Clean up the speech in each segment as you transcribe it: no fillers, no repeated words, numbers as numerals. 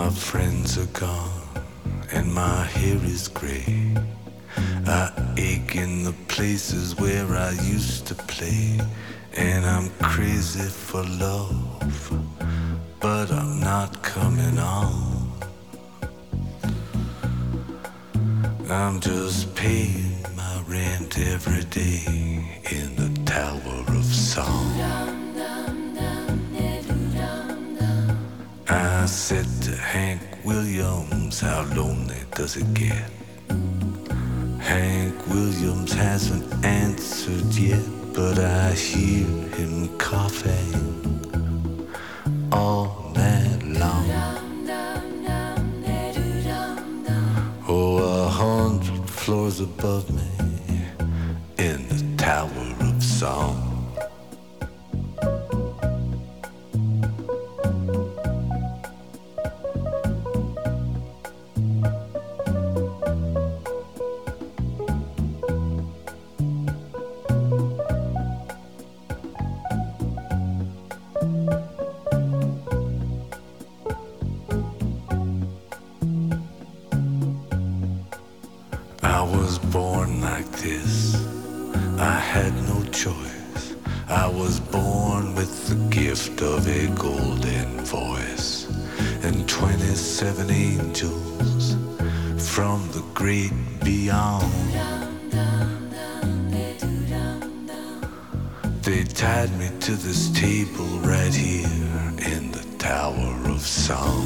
My friends are gone and my hair is gray. I ache in the places where I used to play. And I'm crazy for love, but I'm not coming on. I'm just paying my rent every day in the Tower of Song. I said to Hank Williams, how lonely does it get? Hank Williams hasn't answered yet, but I hear him coughing all night long. Oh, 100 floors above me in the Tower of Song. I was born like this, I had no choice. I was born with the gift of a golden voice and 27 angels from the great beyond. They tied me to this table right here in the Tower of Song.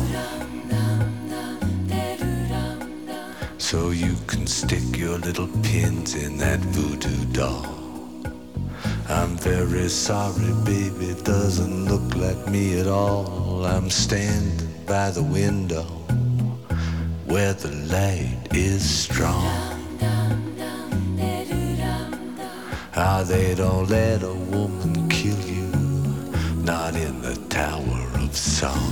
So you can stick your little pins in that voodoo doll. I'm very sorry, baby, it doesn't look like me at all. I'm standing by the window where the light is strong. Ah, they don't let a woman kill you, not in the Tower of Song.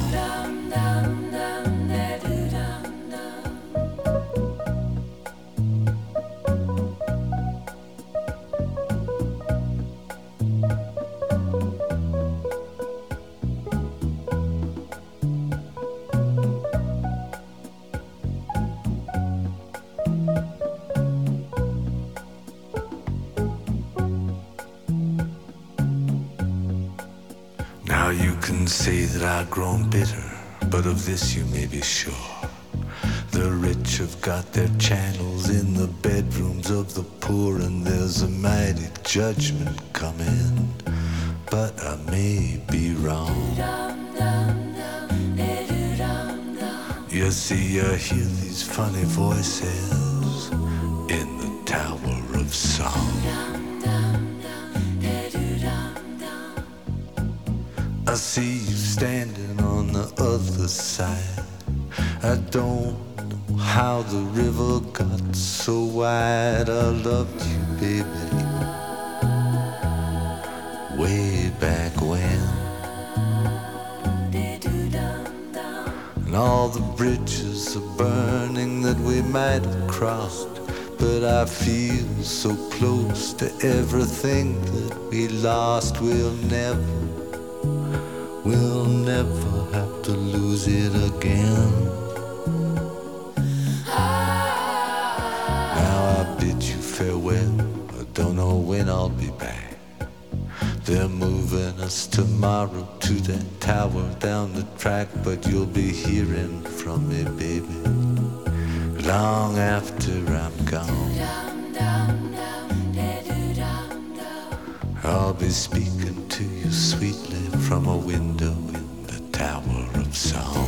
Now you can say that I've grown bitter, but of this you may be sure. The rich have got their channels in the bedrooms of the poor, and there's a mighty judgment coming, but I may be wrong. You see, I hear these funny voices in the Tower of Song. I see you standing on the other side. I don't know how the river got so wide. I loved you, baby, way back when. And all the bridges are burning that we might have crossed, but I feel so close to everything that we lost. We'll never have to lose it again. Now I bid you farewell, I don't know when I'll be back. They're moving us tomorrow to that tower down the track, but you'll be hearing from me, baby, long after I'm gone. I'll be speaking to you sweetly from a window in the Tower of Song.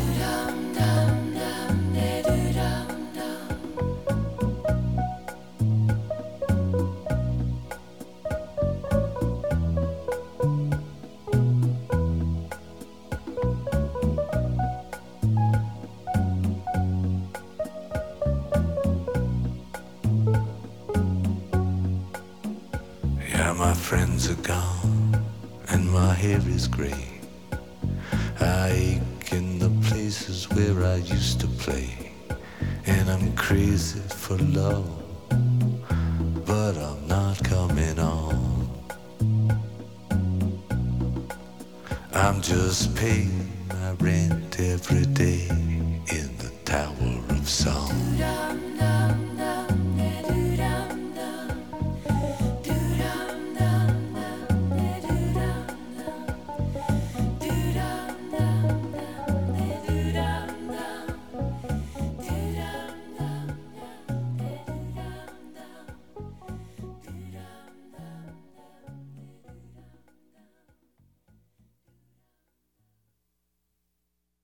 Yeah, my friends are gone and my hair is gray. I ache in the places where I used to play, and I'm crazy for love, but I'm not coming on. I'm just paying my rent every day song.